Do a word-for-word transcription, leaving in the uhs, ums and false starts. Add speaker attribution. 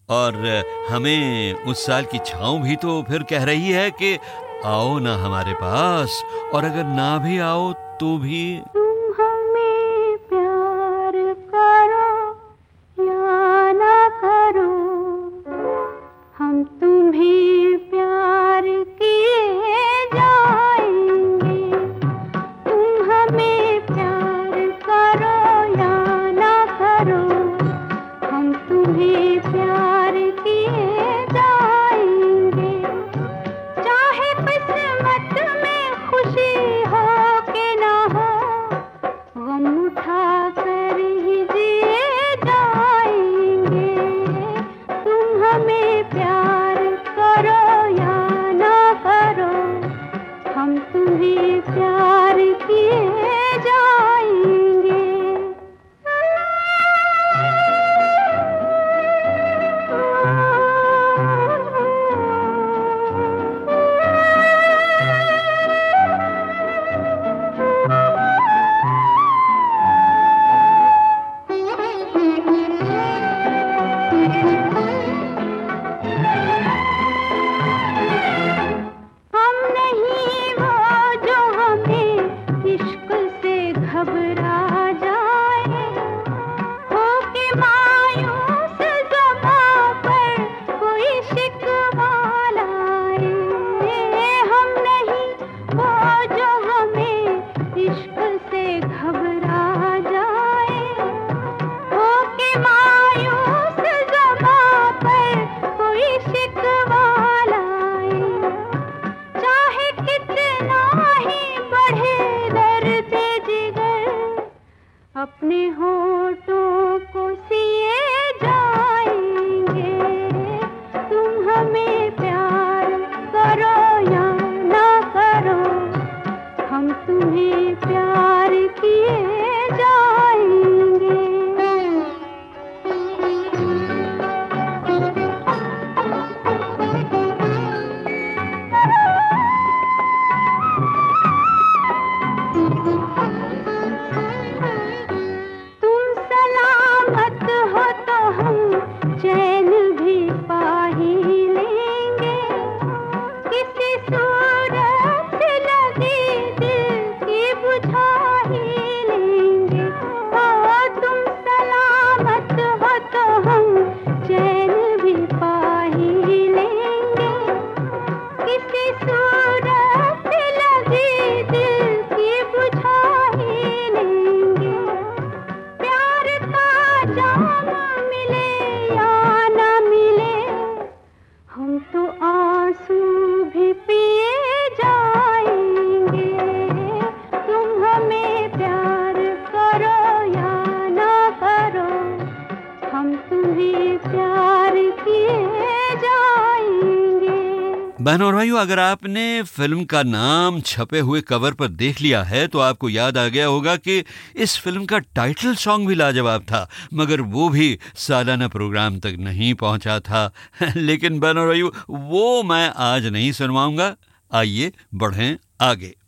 Speaker 1: और हमें उस साल की छाँव भी तो फिर कह रही है कि आओ ना हमारे पास, और अगर ना भी आओ तो भी
Speaker 2: तुम हमें प्यार करो या ना करो, हम तुम्हें प्यार किए जाएंगे। तुम हमें प्यार करो या ना करो, हम तुम्हें प्यार किए जाएंगे। चाहे किस्मत में खुशी हो कि ना हो, गम उठा कर ही जिए जाएंगे। तुम हमें प्यार करो या ना करो, हम तुम्हें प्यार किए जाएंगे। हम नहीं वो जो हमें इश्क से घबरा जाए, हो के मायूस ज़बां पर कोई शिकवा लाए। हम नहीं वो जो हमें इश्क से घबरा जाए, हो के मायूस ज़बां पर कोई शिकवा लाए। चाहे कितना ही बढ़े दर्द जिगर, अपने होठों को सिए जाएंगे। तुम हमें प्यार करो या ना करो, हम तुम्हें प्यार किए जाएंगे। तुम सलामत हो तो हम चैन भी पा ही लेंगे। किसी सूरत लगी दिल की बुझा ही लेंगे। ओ तुम सलामत हो तो हम चैन भी पा ही लेंगे। किसी सूरत लगी दिल की बुझा ही लेंगे। प्यार का जाम मिले या ना मिले, हम तो आंसू भी पिए जाएंगे। तुम हमें प्यार करो या ना करो, हम तुम्हें प्यार किए जाएंगे।
Speaker 1: बहनों और भाइयों, अगर आपने फिल्म का नाम छपे हुए कवर पर देख लिया है तो आपको याद आ गया होगा कि इस फिल्म का टाइटल सॉन्ग भी लाजवाब था, मगर वो भी सालाना प्रोग्राम तक नहीं पहुंचा था। लेकिन बहनों और भाइयों, वो मैं आज नहीं सुनवाऊंगा। आइए बढ़ें आगे।